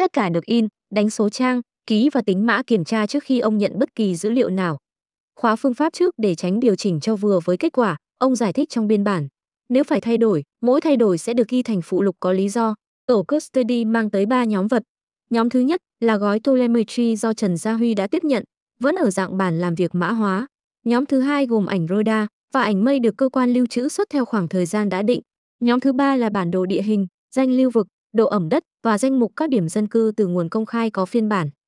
Tất cả được in, đánh số trang, ký và tính mã kiểm tra trước khi ông nhận bất kỳ dữ liệu nào. Khóa phương pháp trước để tránh điều chỉnh cho vừa với kết quả, ông giải thích trong biên bản. Nếu phải thay đổi, mỗi thay đổi sẽ được ghi thành phụ lục có lý do. Tổ custody mang tới 3 nhóm vật. Nhóm thứ nhất là gói telemetry do Trần Gia Huy đã tiếp nhận, vẫn ở dạng bản làm việc mã hóa. Nhóm thứ hai gồm ảnh radar và ảnh mây được cơ quan lưu trữ xuất theo khoảng thời gian đã định. Nhóm thứ ba là bản đồ địa hình, danh lưu vực, độ ẩm đất và danh mục các điểm dân cư từ nguồn công khai có phiên bản.